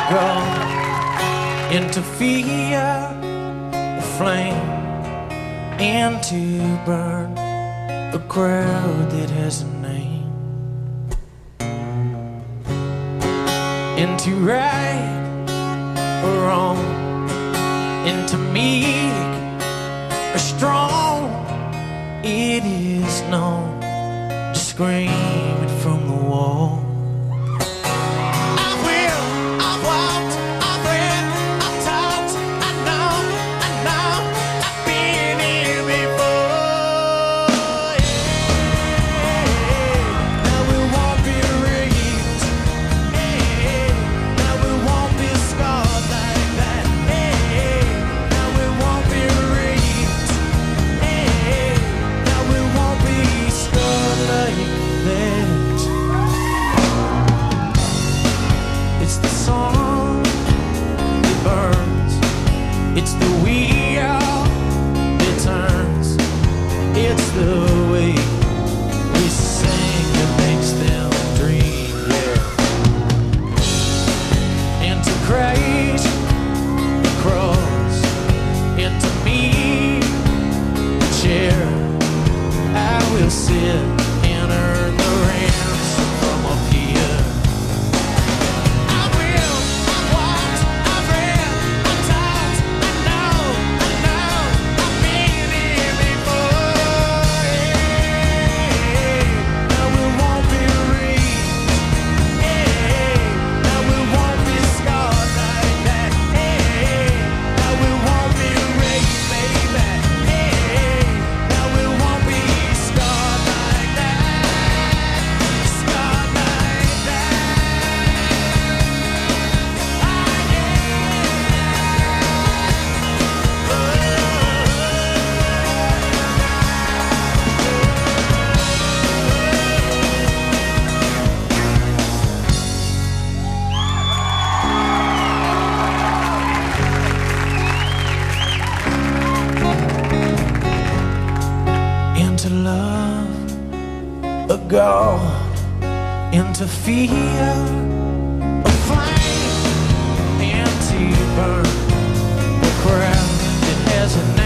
go into fear, a flame, and to burn a crowd that has a name, and to right or wrong, and to meek or strong, it is known to scream it from the wall. It's the wheel that turns. It's the way we sing that makes them dream, yeah. And to Christ the cross, and to me the chair, I will sit and earn the ransom from up here. To love a God, into fear a flame, and to burn the crowd that has a name.